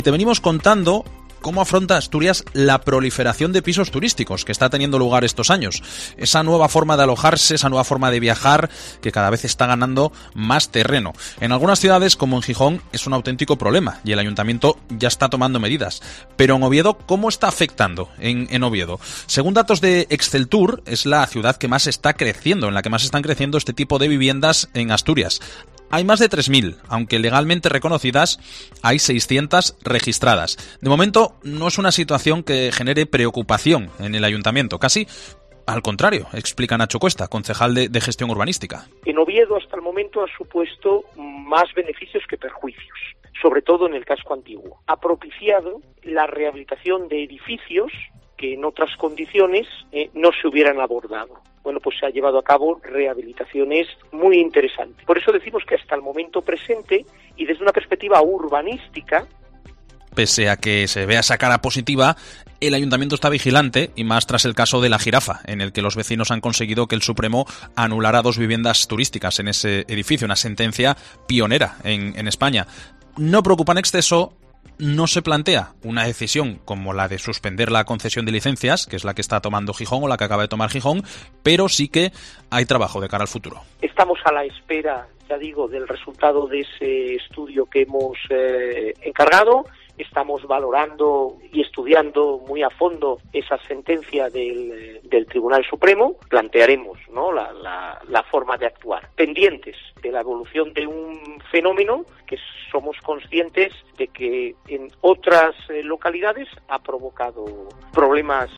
Te venimos contando cómo afronta Asturias la proliferación de pisos turísticos que está teniendo lugar estos años. Esa nueva forma de alojarse, esa nueva forma de viajar que cada vez está ganando más terreno. En algunas ciudades, como en Gijón, es un auténtico problema y el ayuntamiento ya está tomando medidas. Pero en Oviedo, ¿cómo está afectando en Oviedo? Según datos de Exceltur, es la ciudad que más está creciendo, en la que más están creciendo este tipo de viviendas en Asturias. Hay más de 3.000, aunque legalmente reconocidas hay 600 registradas. De momento no es una situación que genere preocupación en el ayuntamiento, casi al contrario, explica Nacho Cuesta, concejal de Gestión Urbanística. En Oviedo hasta el momento ha supuesto más beneficios que perjuicios, sobre todo en el casco antiguo. Ha propiciado la rehabilitación de edificios que en otras condiciones no se hubieran abordado. Bueno, pues se ha llevado a cabo rehabilitaciones muy interesantes. Por eso decimos que hasta el momento presente y desde una perspectiva urbanística, pese a que se vea esa cara positiva, el ayuntamiento está vigilante, y más tras el caso de La Jirafa, en el que los vecinos han conseguido que el Supremo anulara 2 viviendas turísticas en ese edificio, una sentencia pionera en España. No preocupa en exceso. No se plantea una decisión como la de suspender la concesión de licencias, que es la que está tomando Gijón o la que acaba de tomar Gijón, pero sí que hay trabajo de cara al futuro. Estamos a la espera, ya digo, del resultado de ese estudio que hemos encargado. Estamos valorando y estudiando muy a fondo esa sentencia del Tribunal Supremo. Plantearemos, ¿no?, la forma de actuar. Pendientes de la evolución de un fenómeno que somos conscientes de que en otras localidades ha provocado problemas